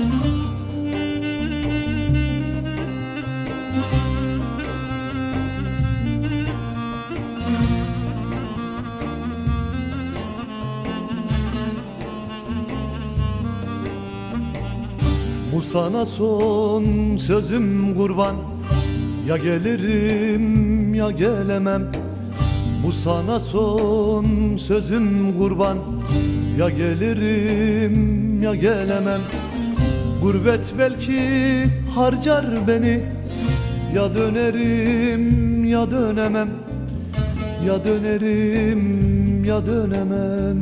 Bu sana son sözüm kurban, ya gelirim ya gelemem. Bu sana son sözüm kurban, ya gelirim ya gelemem. Gurbet belki harcar beni, ya dönerim ya dönemem. Ya dönerim ya dönemem.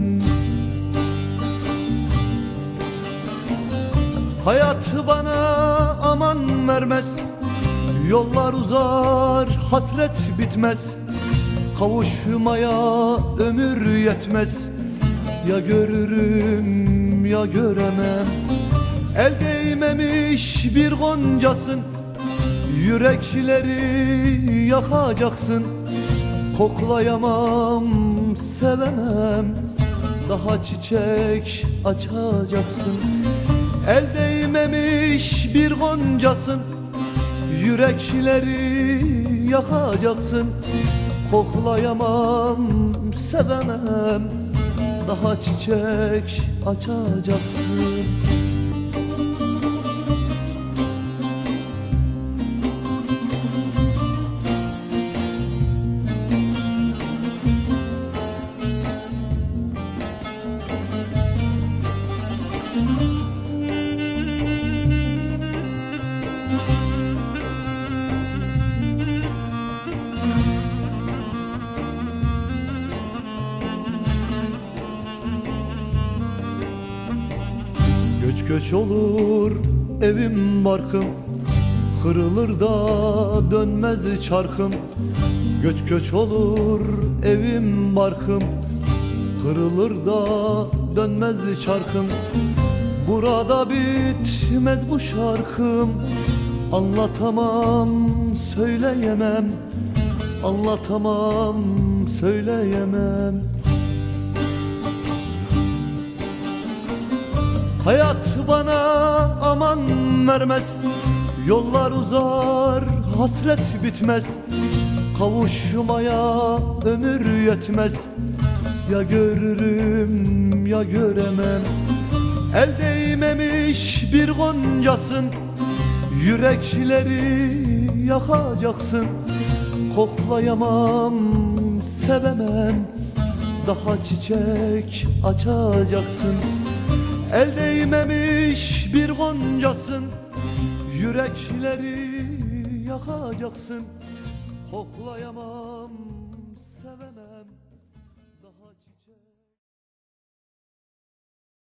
Hayat bana aman vermez, yollar uzar, hasret bitmez. Kavuşmaya ömür yetmez, ya görürüm ya göremem. El değmemiş bir goncasın, yürekleri yakacaksın. Koklayamam, sevemem, daha çiçek açacaksın. El değmemiş bir goncasın, yürekleri yakacaksın. Koklayamam, sevemem, daha çiçek açacaksın. Göç göç olur evim barkım, kırılır da dönmez çarkım. Göç göç olur evim barkım, kırılır da dönmez çarkım. Burada bitmez bu şarkım, anlatamam söyleyemem. Anlatamam söyleyemem. Hayat bana aman vermez, yollar uzar, hasret bitmez. Kavuşmaya ömür yetmez, ya görürüm ya göremem. El değmemiş bir goncasın, yürekleri yakacaksın. Koklayamam, sevemem, daha çiçek açacaksın. El değmemiş bir goncasın, yürekleri yakacaksın. Koklayamam, sevemem,